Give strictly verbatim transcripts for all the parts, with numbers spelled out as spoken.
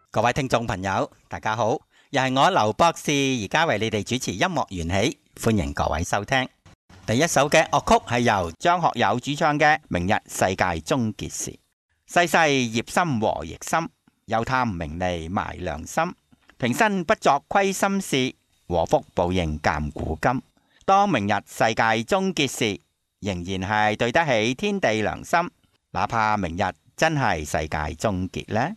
各位聽眾朋友，大家好，又係我劉博士，而家為你哋主持音樂緣起，歡迎各位收聽。第一首嘅樂曲係由張學友主唱嘅《明日世界終結時》。世世葉心和亦心，休貪名利賣良心。平生不作虧心事，禍福報應鑑古今。當明日世界終結時，仍然係對得起天地良心，哪怕明日真係世界終結呢？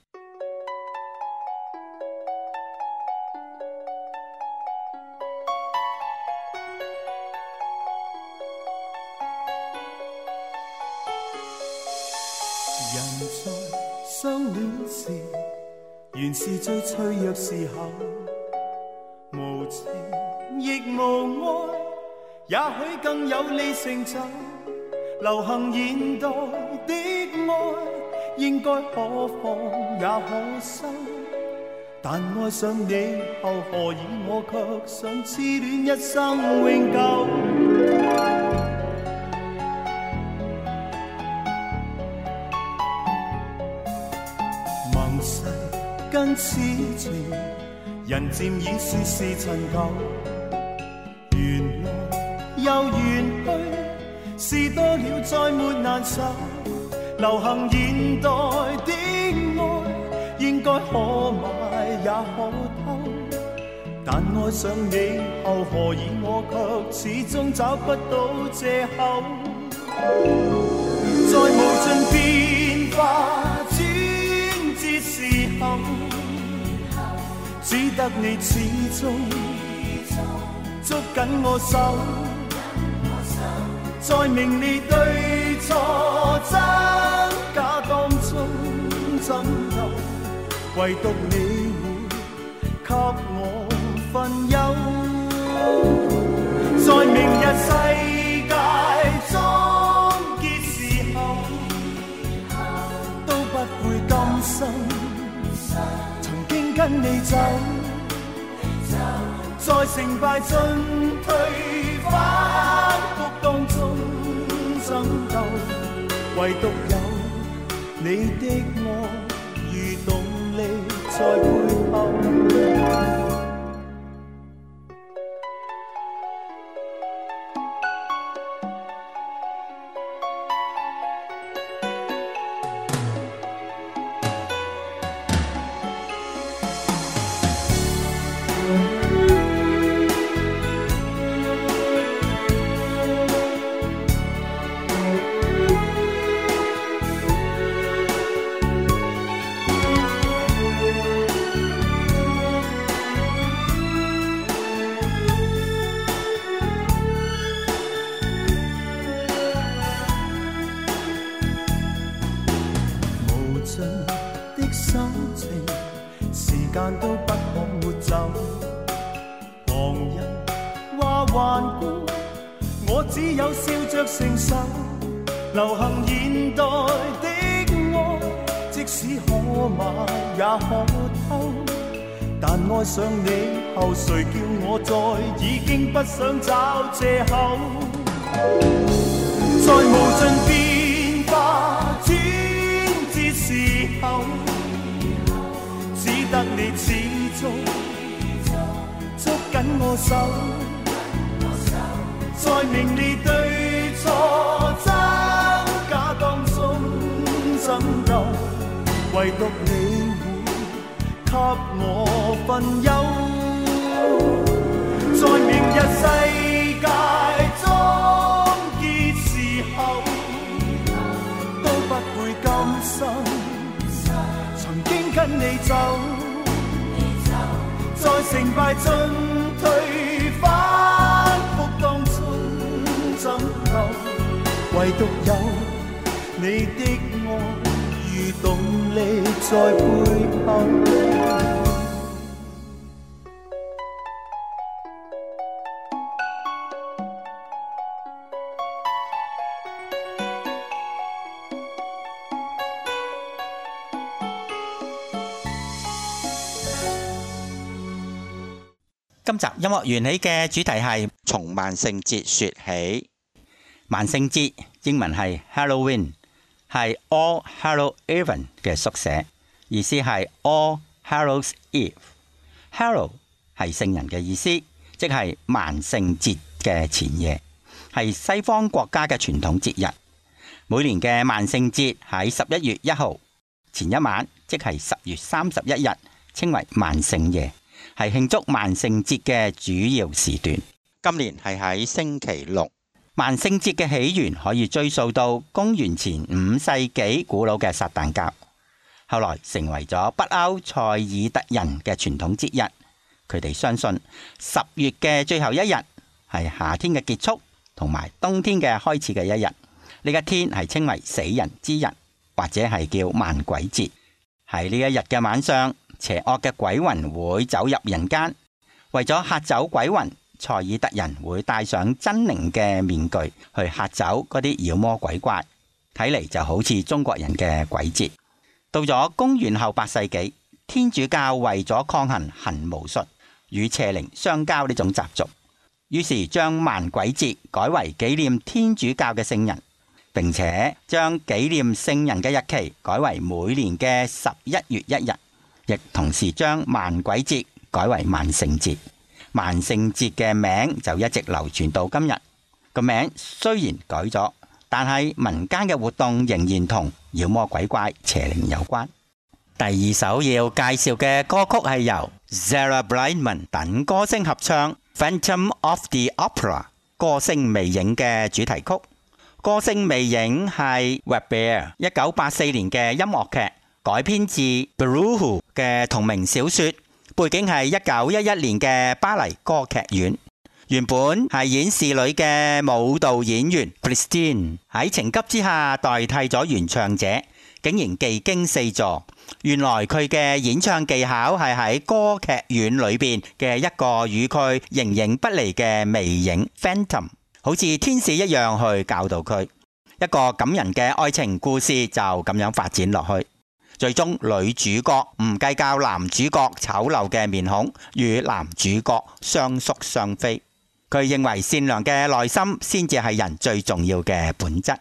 人在相戀時，原是最脆弱時候，無情亦無愛，也許更有利成就。流行現代的愛，應該可放也可收，但愛上你後，何以我卻想痴戀一生永久？盟誓跟此情，人漸已是是陳舊，緣來又緣去，事多了再沒難受。流行現代的愛，應該可買也可偷，但愛上你後，何以我卻始終找不到藉口？在無盡變化轉折時候，只得你始終捉緊我手，在名利對錯真假當中爭鬥，唯獨你會給我分憂。在明日世界終結時候，都不會甘心曾經跟你走，在成敗進退反覆當中爭鬥，唯獨有你的愛如動力在背後。承受流行現代的愛，即使可買也可偷，但愛上你後，誰叫我再已經不想找藉口？在無盡變化轉折時候，只得你始終捉緊我手，在名利對錯真假當中爭鬥，唯獨你會給我分憂。在明日世界終結時候，都不會甘心曾經跟你走，在成敗進退反覆當中爭鬥，唯獨有你的愛如動力在背後。 今集音樂緣起嘅主題係從萬聖節說起。萬聖節英文係 Halloween， 係 All Hallow Eve 嘅縮寫，意思係 All Hallows Eve。Hallow 係聖人嘅意思，即係萬聖節嘅前夜，係西方國家嘅傳統節日。每年嘅萬聖節喺十一月一號前一晚，即係十月三十一日，稱為萬聖夜，係慶祝萬聖節嘅主要時段。今年係喺星期六。萬聖節嘅起源可以追溯到公元前五世紀古老嘅撒旦教，後來成為咗北歐塞爾特人嘅傳統節日。佢哋相信十月嘅最後一日係夏天嘅結束，同埋冬天嘅開始嘅一日。呢一天係稱為死人之日，或者係叫萬鬼節。喺呢一日嘅晚上，邪惡嘅鬼魂會走入人間，為咗嚇走鬼魂，塞爾特人會戴上猙獰嘅面具去嚇走嗰啲妖魔鬼怪，睇嚟就好似中國人嘅鬼節。到咗公元後八世紀，天主教為咗抗衡行巫術與邪靈相交呢種習俗，於是將萬鬼節改為紀念天主教嘅聖人，並且將紀念聖人嘅日期改為每年嘅十一月一日，亦同時將萬鬼節改為萬聖節。萬聖節嘅名就一直流傳到今日。個名雖然改咗，但係民間嘅活動仍然同妖魔鬼怪、邪靈有關。第二首要介紹嘅歌曲係由 Sarah Brightman 等歌星合唱《Phantom of the Opera》歌聲魅影嘅主題曲。歌聲魅影係 Weber 一九八四年嘅音樂劇，改編自 Beruhu 嘅同名小說。背景係一九一一年嘅巴黎歌劇院，原本係演侍女嘅舞蹈演員 Christine 喺情急之下代替咗原唱者，竟然技驚四座。原來佢嘅演唱技巧係喺歌劇院裏邊嘅一個與佢形影不離嘅魅影 Phantom， 好似天使一樣去教導佢。一個感人嘅愛情故事就咁樣發展落去。最終女主角唔計較男主角醜陋嘅面孔，與男主角相宿相飛。佢認為善良嘅內心先至係人最重要嘅本質。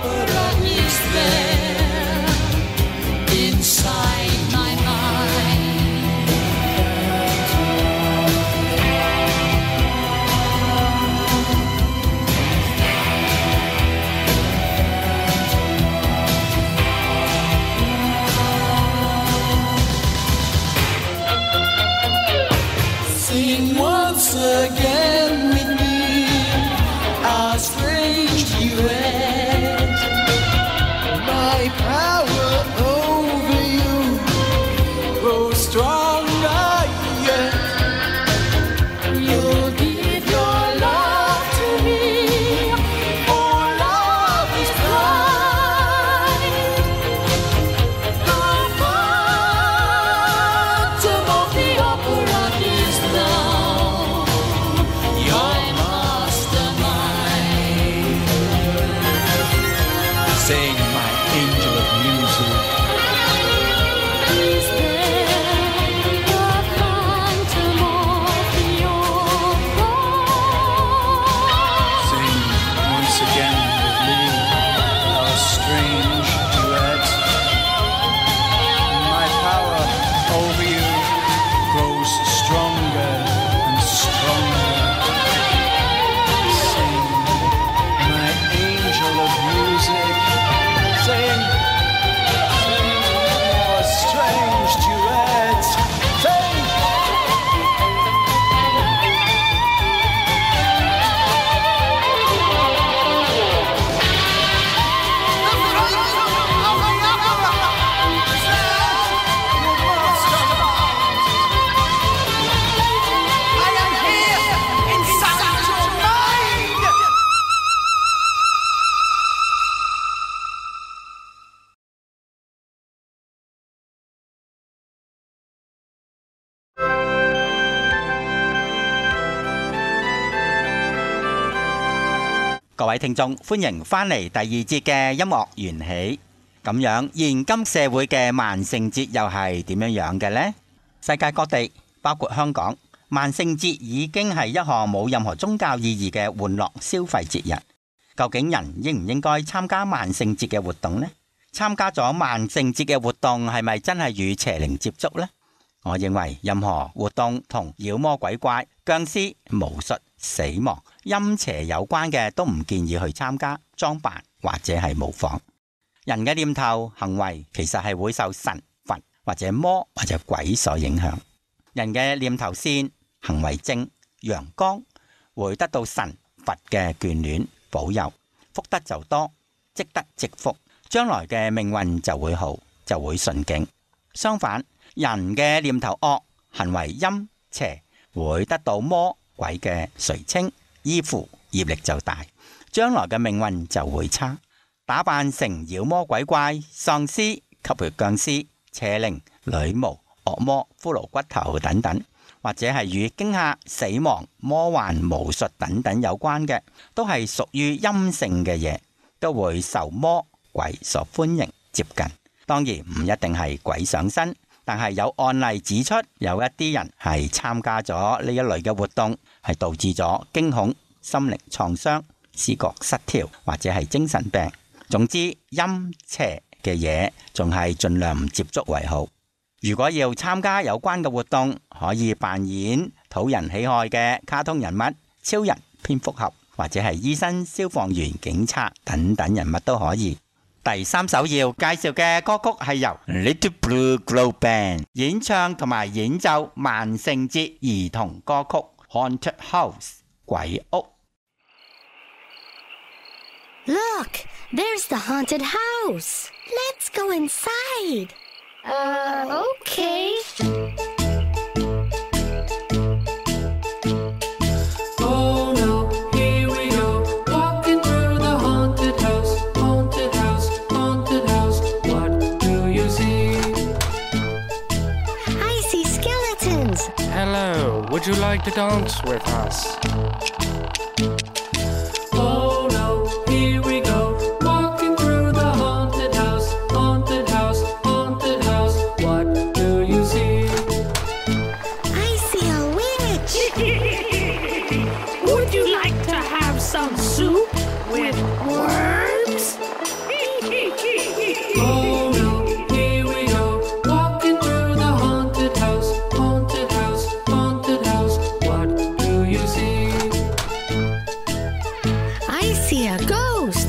Inside my mind 各位聽眾，歡迎返嚟第二節嘅音樂緣起。咁樣，現今社會嘅萬聖節又係點樣樣嘅呢？世界各地，包括香港，萬聖節已經係一項冇任何宗教意義嘅玩樂消費節日。究竟人應唔應該參加萬聖節嘅活動呢？參加咗萬聖節嘅活動係咪真係與邪靈接觸呢？我認為任何活動同妖魔鬼怪、僵屍、巫術、死亡、陰邪有關嘅都唔建議去參加、裝扮或者係模仿。人嘅念頭、行為其實係會受神、佛或者魔或者鬼所影響。人嘅念頭善、行為正、陽光，會得到神、佛嘅眷戀保佑，福德就多，積德積福，將來嘅命運就會好，就會順境。相反，人嘅念頭惡、行為陰邪，會得到魔鬼嘅垂青依附，業力就大，將來嘅命運就會差。打扮成妖魔鬼怪、喪屍、吸血僵屍、邪靈、女巫、惡魔、骷髏骨頭等等，或者係與驚嚇、死亡、魔幻、巫術等等有關嘅，都係屬於陰性嘅嘢，都會受魔鬼所歡迎接近。當然唔一定係鬼上身，但係有案例指出，有一啲人係參加咗呢一類嘅活動，係導致咗驚恐、心靈創傷、思覺失調或者係精神病。總之，陰邪嘅嘢仲係盡量唔接觸為好。如果要參加有關嘅活動，可以扮演討人喜愛嘅卡通人物、超人、蝙蝠俠或者係醫生、消防員、警察等等人物都可以。第三首要介紹嘅歌曲係由 Little Blue Glow Band 演唱同埋演奏萬聖節兒童歌曲 Haunted House 鬼屋。 Look, there's the haunted house. Let's go inside. Uh, okay. Oh no, here we go, walking through the haunted house, haunted house, haunted house. What do you see? I see skeletons. Hello, would you like to dance with us? Oh no, here we go, walking through the haunted house, haunted house, haunted house. What do you see? I see a witch. Would you like to have some soup with worms? Oh no, here we go, walking through the haunted house, haunted house, haunted house. What do you see? I see a ghost.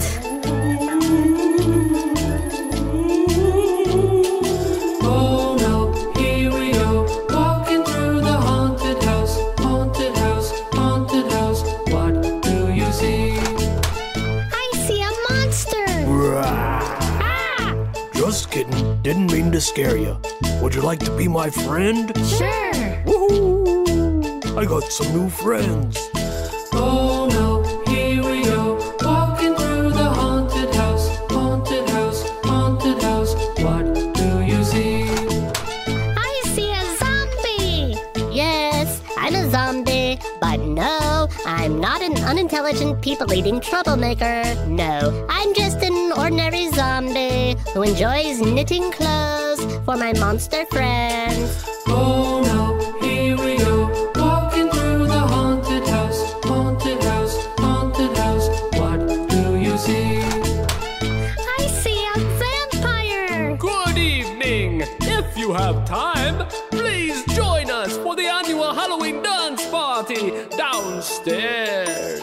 Oh no, here we go, walking through the haunted house, haunted house, haunted house. What do you see? I see a monster. Ah! Just kidding. Didn't mean to scare you. Would you like to be my friend? Sure. Woohoo! I got some new friends. Oh no, here we go, walking through the haunted house, haunted house, haunted house. What do you see? I see a zombie. Yes, I'm a zombie. But no, I'm not an unintelligent, people-eating troublemaker. No, I'm just an ordinary zombie who enjoys knitting clothes for my monster friends. Oh no, here we go, walking through the haunted house, haunted house, haunted house. What do you see? I see a vampire. Good evening! If you have time, please join us for the annual Halloween dance party downstairs.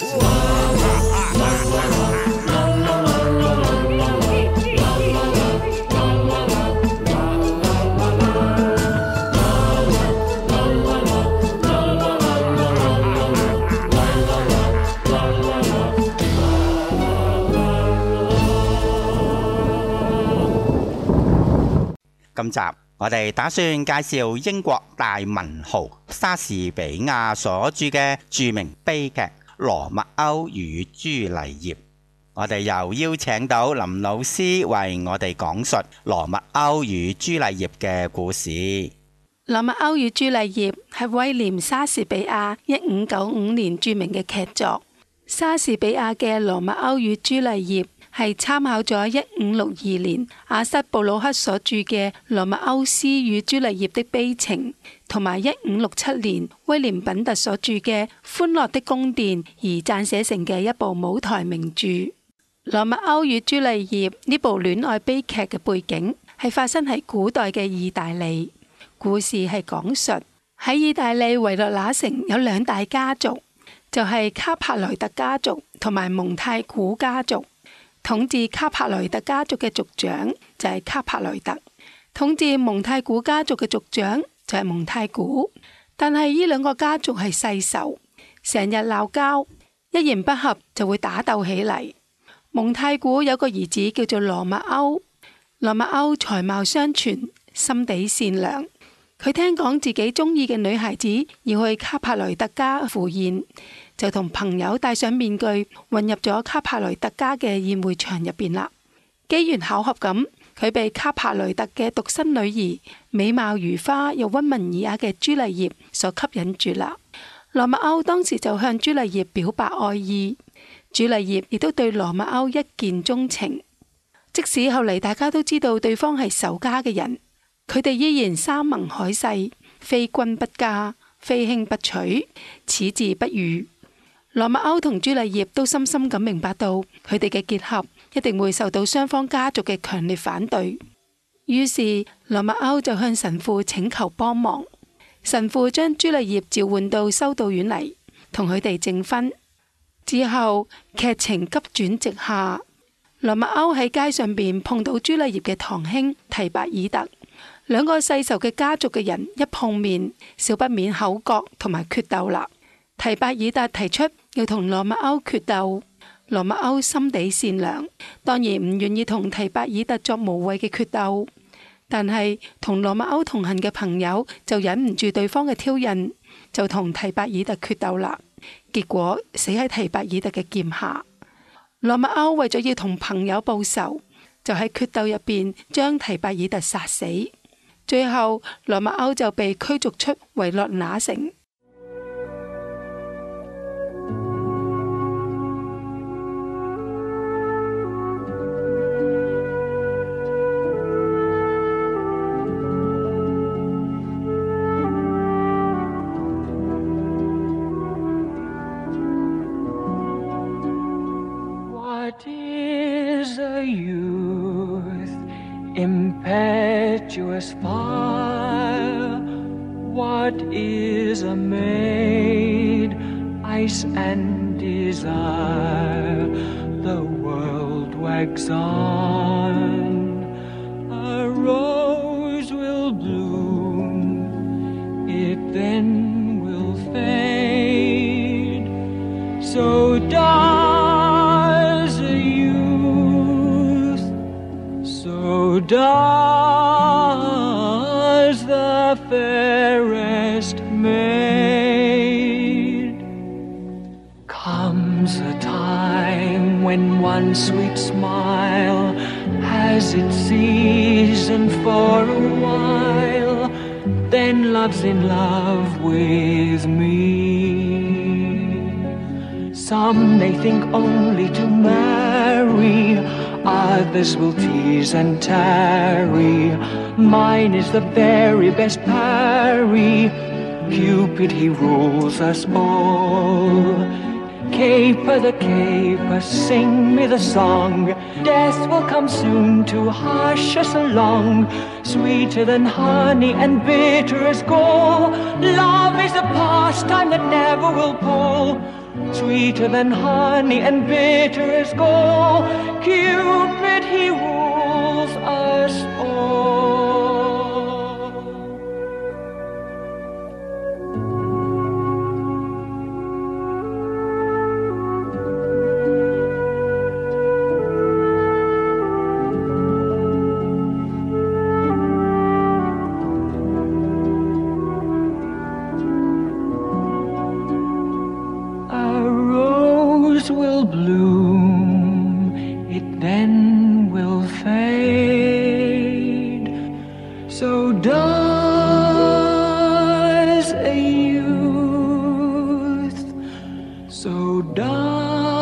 Oh 今集我哋打算介紹英國大文豪莎士比亞所著嘅著名悲劇《羅密歐與朱麗葉》。我哋又邀請到林老師為我哋講述《羅密歐與朱麗葉》嘅故事。《 羅密歐與朱麗葉》係威廉莎士比亞一五九五年著名嘅劇作。 莎士比亞嘅《羅密歐與朱麗葉》係參考咗一五六二年阿瑟布魯克所著嘅《羅密歐斯與朱麗葉的悲情》，同埋一五六七年威廉品特所著嘅《歡樂的宮殿》而撰寫成嘅一部舞台名著。《羅密歐與朱麗葉》呢部戀愛悲劇嘅背景係發生喺古代嘅意大利，故事係講述喺意大利維羅那城有兩大家族，就係卡帕萊特家族同埋蒙太古家族。統治卡帕萊特家族嘅族長就係卡帕萊特，統治蒙太古家族嘅族長就係蒙太古。但係呢兩個家族係世仇，成日鬧交，一言不合就會打鬥起嚟。蒙太古有個兒子叫做羅密歐，羅密歐才貌雙全，心地善良。佢聽講自己中意嘅女孩子要去卡帕萊特家赴宴，就同朋友戴上面具，混入咗卡帕萊特家嘅宴會場入邊啦。機緣巧合咁，佢被卡帕萊特嘅獨生女兒，美貌如花又溫文爾雅嘅朱麗葉所吸引住啦。羅密歐當時就向朱麗葉表白愛意，朱麗葉亦都對羅密歐一見鍾情。即使後嚟大家都知道對方係仇家嘅人，佢哋依然山盟海誓，非君不嫁，非卿不娶，此字不渝。羅密歐同朱麗葉都深深咁明白到，佢哋嘅結合一定會受到雙方家族嘅強烈反對。於是羅密歐就向神父請求幫忙，神父將朱麗葉召喚到修道院嚟，同佢哋證婚。之後劇情急轉直下，羅密歐喺街上邊碰到朱麗葉嘅堂兄提伯爾特，兩個世仇嘅家族嘅人一碰面，少不免口角同埋決鬥啦。提伯爾特提出要同羅密歐決鬥，羅密歐心地善良，當然唔願意同提伯爾特作無謂嘅決鬥。但係同羅密歐同行嘅朋友就忍唔住對方嘅挑釁，就同提伯爾特決鬥啦。結果死喺提伯爾特嘅劍下。羅密歐為咗要同朋友報仇，就喺決鬥入邊將提伯爾特殺死。最後羅密歐就被驅逐出維洛那城。 What is a youth, impetuous fire? What is a maid, ice and desire? The world wags on, a rose will bloom, it then will fade. So does a youth, so does the fairest maid. Comes a time when one sweet smile has its season for a while, then love's in love with me. Some may think only to marry, others will tease and tarry. Mine is the very best parry. Cupid, he rules us all. Caper the caper, sing me the song. Death will come soon to hush us along. Sweeter than honey and bitter as gall. Love is a pastime that never will pall. Sweeter than honey and bitter as gall. Cupid, he rules us all. Will bloom, it then will fade. So does a youth, so does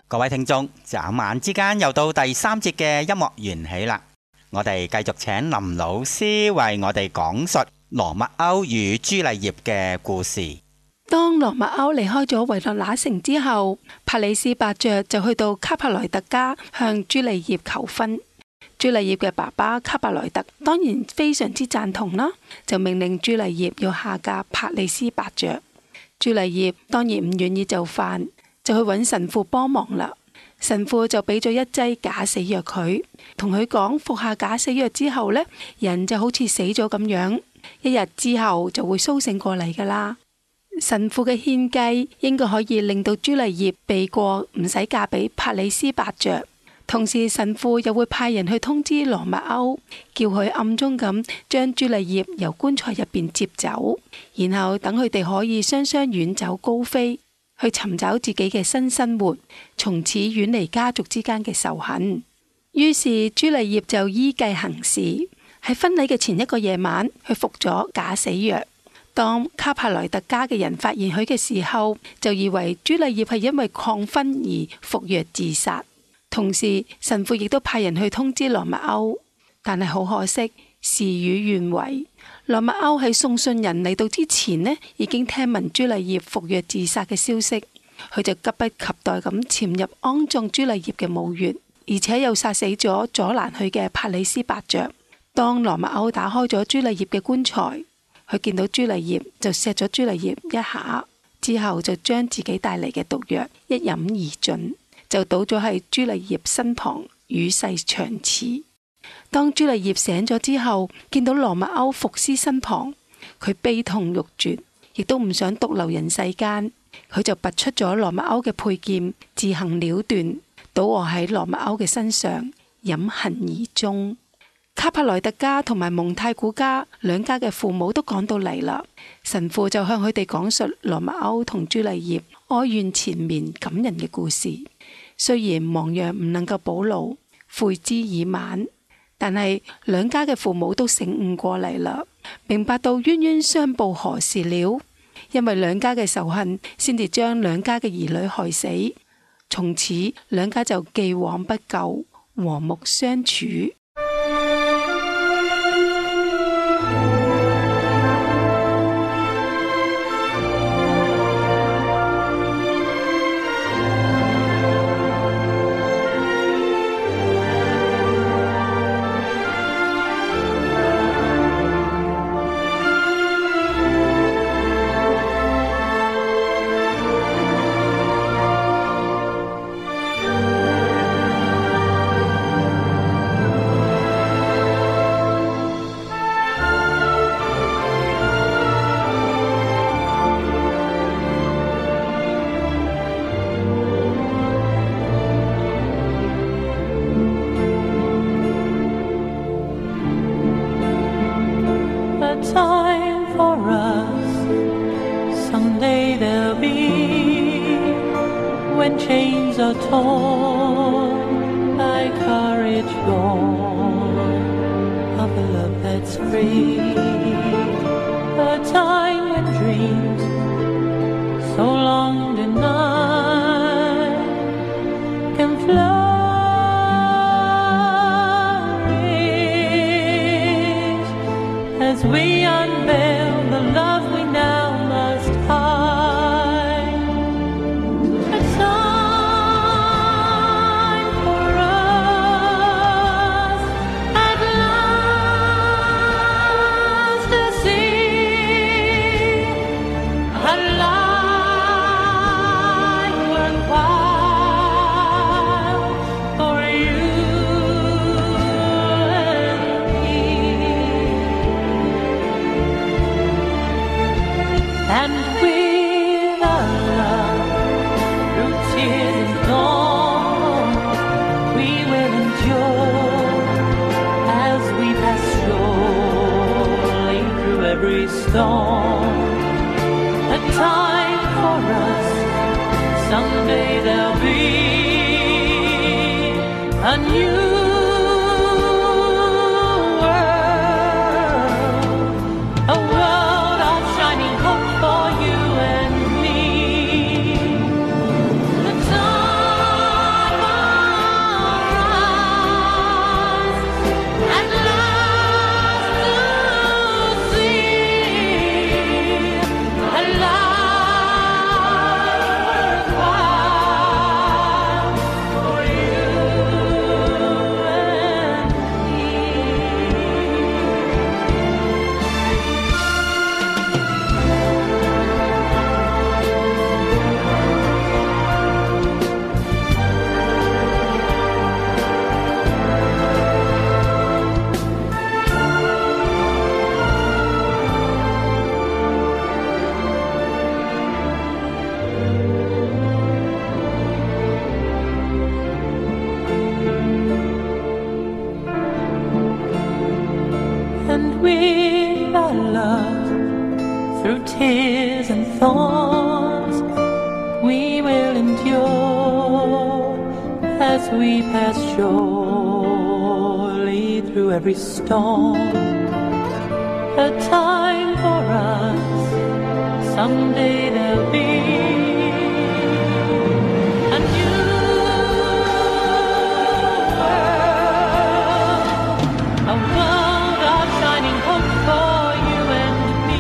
各位聽眾，眨眼之間又到第三節嘅音樂緣起啦。我哋繼續請林老師為我哋講述羅密歐與朱麗葉嘅故事。 當羅密歐離開咗維羅那城之後，帕里斯伯爵就去到卡帕萊特家向朱麗葉求婚。朱麗葉嘅爸爸卡帕萊特當然非常之贊同啦，就命令朱麗葉要下嫁帕里斯伯爵。朱麗葉當然唔願意就範，就去揾神父幫忙啦。神父就俾咗一劑假死藥佢，同佢講服下假死藥之後呢，人就好似死咗咁樣，一日之後就會蘇醒過嚟噶啦。神父嘅獻計應該可以令到朱麗葉避過唔使嫁俾帕里斯伯爵，同時神父又會派人去通知羅密歐，叫佢暗中咁將朱麗葉由棺材入邊接走，然後等佢哋可以雙雙遠走高飛，去尋找自己嘅新生活，從此遠離家族之間嘅仇恨。於是朱麗葉就依計行事，喺婚禮嘅前一個夜晚，去服咗假死藥。當卡帕萊特家嘅人發現佢嘅時候，就以為朱麗葉係因為抗婚而服藥自殺。同時神父亦都派人去通知羅密歐，但係好可惜，事與願違。羅密歐喺送信人嚟到之前呢，已經聽聞朱麗葉服藥自殺嘅消息，佢就急不及待咁潛入安葬朱麗葉嘅墓穴，而且又殺死咗阻攔佢嘅帕里斯伯爵。當羅密歐打開咗朱麗葉嘅棺材，佢見到朱麗葉就錫咗朱麗葉一下，之後就將自己帶嚟嘅毒藥一飲而盡，就倒咗喺朱麗葉身旁與世長辭。當朱麗葉醒咗之後，見到羅密歐伏屍身旁，佢悲痛欲絕，亦都唔想獨留人世間，佢就拔出咗羅密歐嘅佩劍，自行了斷，倒臥喺羅密歐嘅身上，飲恨而終。卡帕萊特家同埋蒙太古家兩家嘅父母都趕到嚟啦，神父就向佢哋講述羅密歐同朱麗葉哀怨纏綿感人嘅故事。雖然亡羊唔能夠補牢，悔之已晚，但係兩家嘅父母都醒悟過嚟啦，明白到冤冤相報何時了，因為兩家嘅仇恨先至將兩家嘅兒女害死。從此兩家就既往不咎，和睦相處。 Chains are torn by courage born of a love that's free. A time when dreams so long denied can flourish as we unveil the love we now must hide. Every storm, a time for us. Someday there'll be a new world, a world of shining hope for you and me. The time live our love through tears and thorns. We will endure as we pass surely through every storm. A time for us, someday there'll be a new world, a world of shining hope for you and me.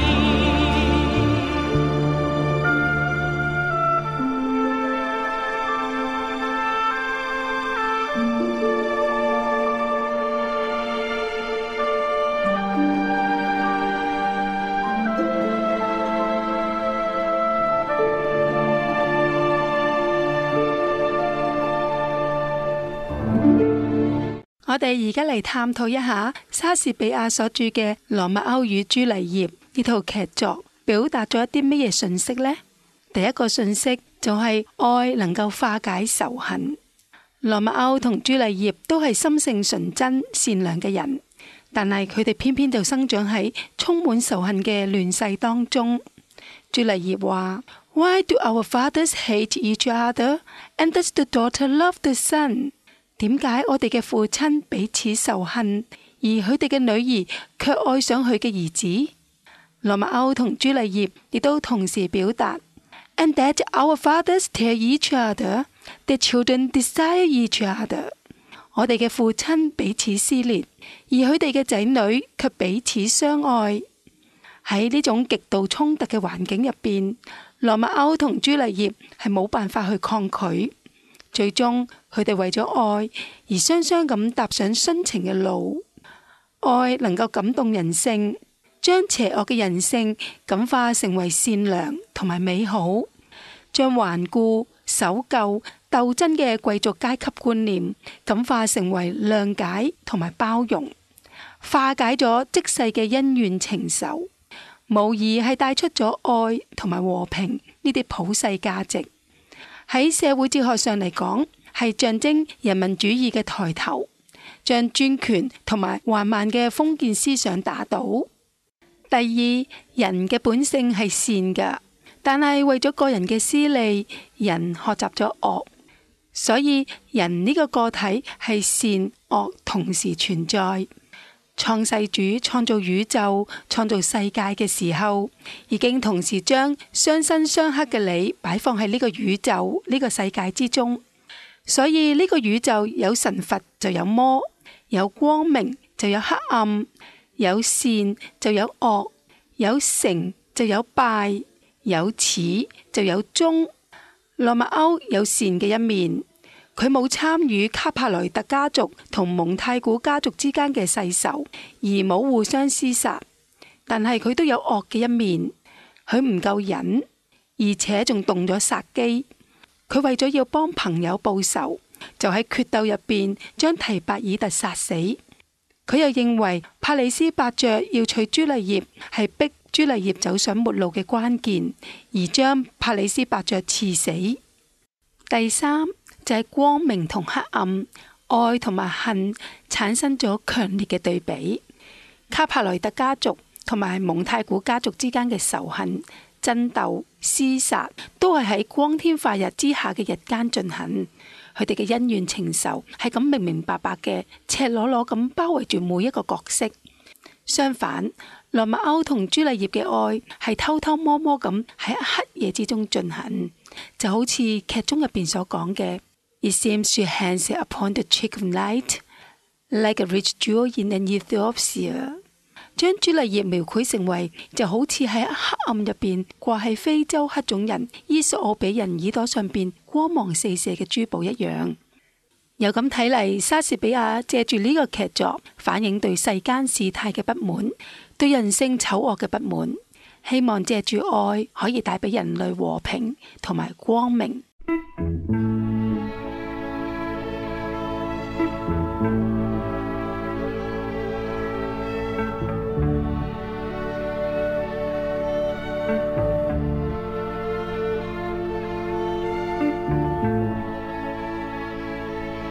我哋而家嚟探討一下莎士比亞所著嘅《羅密歐與朱麗葉》呢套劇作，表達咗一啲乜嘢信息呢？第一個信息就係愛能夠化解仇恨。羅密歐同朱麗葉都係心性純真、善良嘅人，但係佢哋偏偏就生長喺充滿仇恨嘅亂世當中。朱麗葉話：Why do our fathers hate each other, and does the daughter love the son？ 點解我哋嘅父親彼此仇恨，而佢哋嘅女兒卻愛上佢嘅兒子？羅密歐同朱麗葉亦都同時表達 ，And that our fathers tear each other, their children desire each other。我哋嘅父親彼此撕裂，而佢哋嘅仔女卻彼此相愛。喺呢種極度衝突嘅環境入邊，羅密歐同朱麗葉係冇辦法去抗拒。最終佢哋為咗愛而雙雙咁踏上殉情嘅路。愛能夠感動人性，將邪惡嘅人性感化成為善良同埋美好，將頑固、守舊、鬥爭嘅貴族階級觀念感化成為諒解同埋包容，化解咗即世嘅恩怨情仇，無疑係帶出咗愛同埋和平呢啲普世價值。喺社會哲學上嚟講，係象徵人民主義嘅抬頭，將專權同埋橫蠻嘅封建思想打倒。第二，人嘅本性係善㗎，但係為咗個人嘅私利，人學習咗惡，所以人呢個個體係善惡同時存在。創世主創造宇宙、創造世界嘅時候，已經同時將相生相克嘅你擺放喺呢個宇宙、呢個世界之中。所以呢個宇宙有神佛就有魔，有光明就有黑暗，有善就有惡，有成就有敗，有始就有終。羅密歐有善嘅一面。佢冇參與卡帕萊特家族同蒙太古家族之間嘅世仇，而冇互相廝殺。但係佢都有惡嘅一面，佢唔夠忍，而且仲動咗殺機。佢為咗要幫朋友報仇，就喺決鬥入邊將提伯爾特殺死。佢又認為帕里斯伯爵要娶朱麗葉係逼朱麗葉走上末路嘅關鍵，而將帕里斯伯爵刺死。第三，就係光明同黑暗，愛同埋恨產生咗強烈嘅對比。卡帕萊特家族同埋蒙太古家族之間嘅仇恨、爭鬥、廝殺，都係喺光天化日之下嘅日間進行。佢哋嘅恩怨情仇係咁明明白白嘅，赤裸裸咁包圍住每一個角色。相反，羅密歐同朱麗葉嘅愛係偷偷摸摸咁喺黑夜之中進行，就好似劇中入邊所講嘅。It seems to hangs upon the cheek of night, like a rich jewel in an Ethiopia。 將朱麗葉描繪成為就好似喺黑暗入邊掛喺非洲黑種人伊索奧比人耳朵上邊光芒四射嘅珠寶一樣。又咁睇嚟，莎士比亞借住呢個劇作反映對世間事態嘅不滿，對人性醜惡嘅不滿，希望借住愛可以帶俾人類和平同埋光明。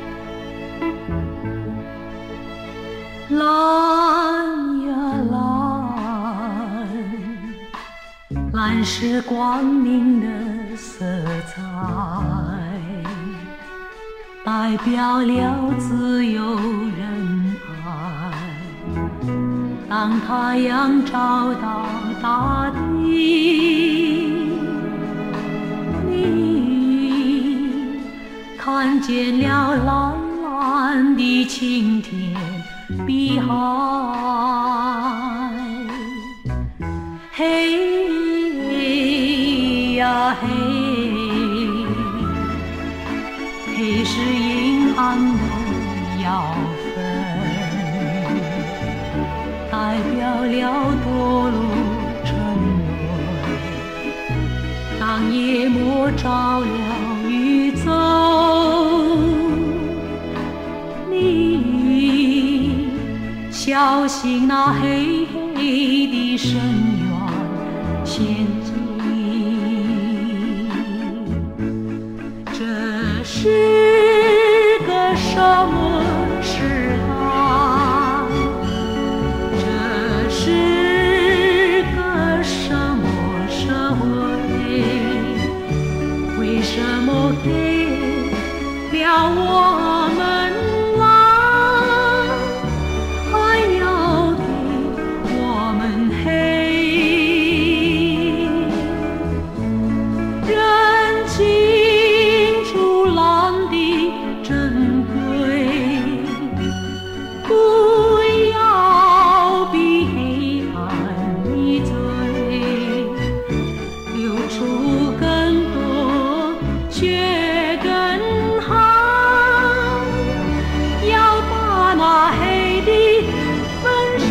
Line ya line 满是光明的色彩，代表了自由仁爱。当太阳照到大地，你看见了蓝蓝的青天碧海。嘿呀嘿，黑是阴暗的药粉，代表了堕落沉沦。当夜幕照了宇宙，你小心那黑黑的深渊陷阱。这是个什么时代？这是个什么社会？为什么给了我们爱，还要给我们黑？认清楚蓝的珍贵，不要比黑暗迷醉，流出更多血更好，要把那黑的粉碎。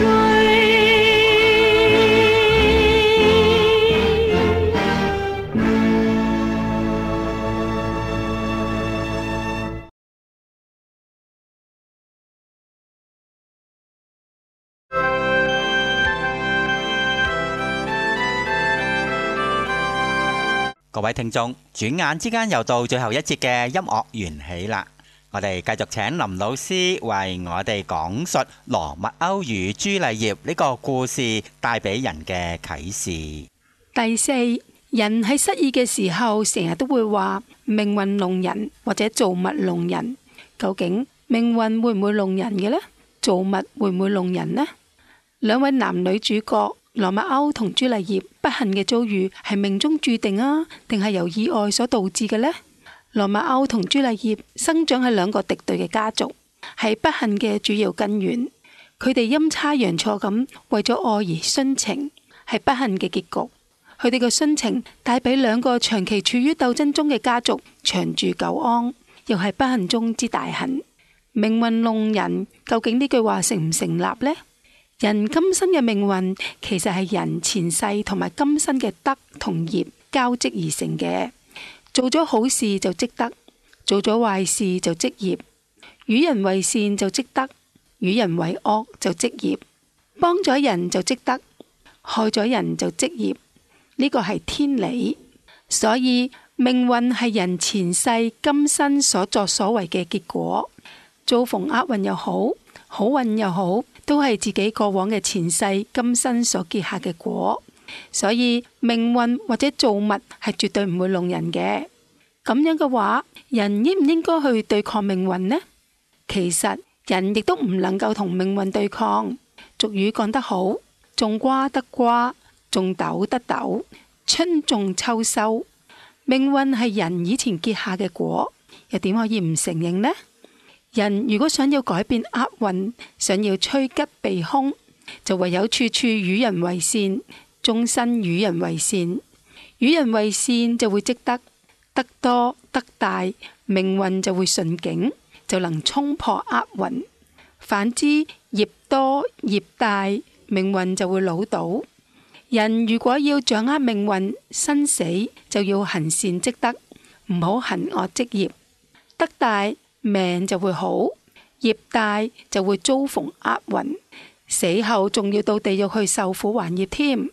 各位聽眾，轉眼之間又到最後一節嘅音樂緣起啦。我哋繼續請林老師為我哋講述羅密歐與朱麗葉呢個故事帶俾人嘅啟示。 第四，人喺失意嘅時候，成日都會話命運弄人或者造物弄人。究竟命運會唔會弄人嘅呢？造物會唔會弄人呢？兩位男女主角羅密歐同朱麗葉不幸嘅遭遇係命中注定啊，定係由意外所導致嘅呢？羅密歐同朱麗葉生長喺兩個敵對嘅家族，係不幸嘅主要根源。佢哋陰差陽錯咁為咗愛而殉情，係不幸嘅結局。佢哋嘅殉情帶俾兩個長期處於鬥爭中嘅家族長住久安，又係不幸中之大幸。命運弄人，究竟呢句話成唔成立呢？人今生嘅命運其實係人前世同埋今生嘅德同業交織而成嘅。做咗好事就積德，做咗壞事就積業。與人為善就積德，與人為惡就積業。幫咗人就積德，害咗人就積業。呢個係天理。所以命運係人前世今生所作所為嘅結果。遭逢厄運又好，好運又好，都係自己過往嘅前世今生所結下嘅果。所以命運或者造物係絕對唔會弄人嘅。咁樣嘅話，人應唔應該去對抗命運呢？其實人亦都唔能夠同命運對抗。俗語講得好，種瓜得瓜，種豆得豆，春種秋收。命運係人以前結下嘅果，又點可以唔承認呢？人如果想要改變厄運，想要趨吉避凶，就唯有處處與人為善，終身與人為善。與人為善就會積德，德多德大，命運就會順境，就能衝破厄運。反之，業多業大，命運就會潦倒。人如果要掌握命運生死，就要行善積德，唔好行惡積業。德大命就會好，業大就會遭逢厄運，死後仲要到地獄去受苦還業添。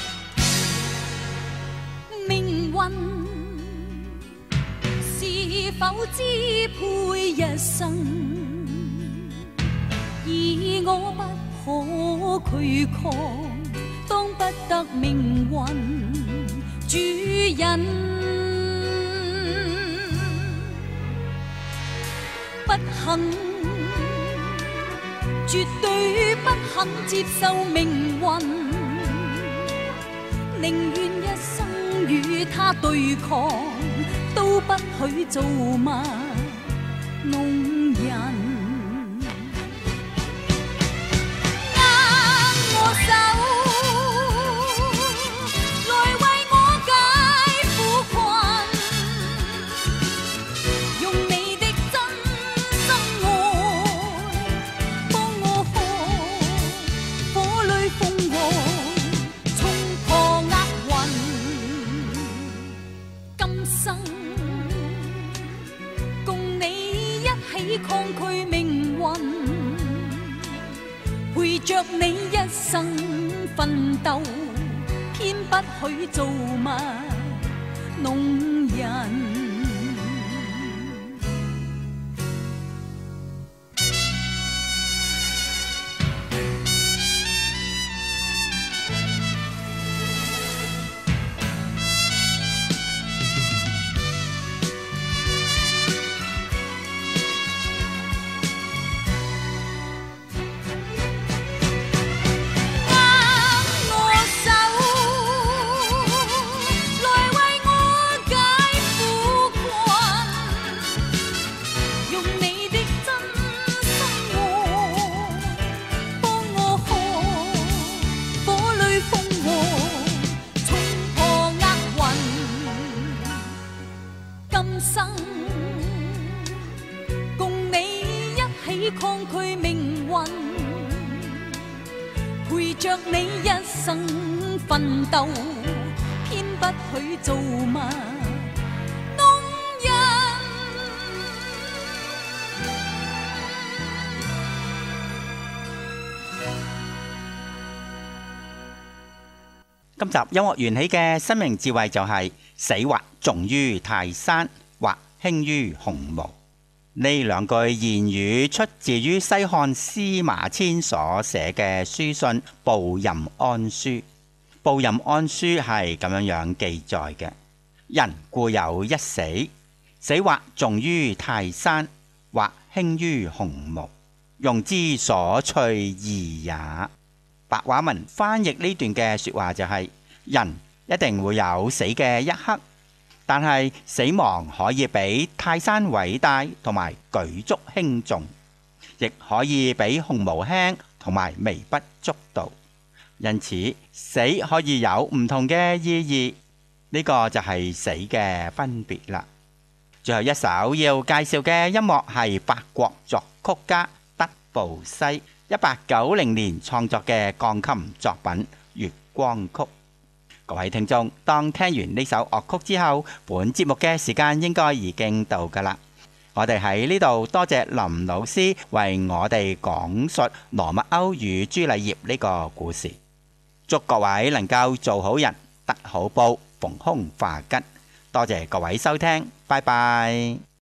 命運是否支配一生？而我不可拒抗，當不得命運主人，不肯，絕對不肯接受命運，寧願一生與他對抗，都不許做賣弄人。手來為我解苦困，用你的真心愛幫我看火裏鳳凰衝破厄運，今生共你一起抗拒命運，陪着你一生奮鬥，偏不許做賣弄人。陪着你一生奮鬥，偏不許做賣弄人。 今集音樂緣起嘅生命智慧就係、是、死或重於泰山，或輕於鴻毛。呢兩句言語出自於西漢司馬遷所寫嘅書信《報任安書》。《報任安書》係咁樣樣記載嘅：人固有一死，死或重於泰山，或輕於鴻毛，用之所趨異也。白話文翻譯呢段嘅說話就係、是：人一定會有死嘅一刻。但係死亡可以比泰山偉大同埋舉足輕重，亦可以比鴻毛輕同埋微不足道。因此死可以有唔同嘅意義，呢、這個就係死嘅分別啦。最後一首要介紹嘅音樂係法國作曲家德布西一八九零年創作嘅鋼琴作品《月光曲》。各位聽眾，當聽完呢首樂曲之後，本節目嘅時間應該已經到㗎喇。我哋喺呢度多謝林老師為我哋講述羅密歐與朱麗葉呢個故事。祝各位能夠做好人，得好報，逢凶化吉。多謝各位收聽，拜拜。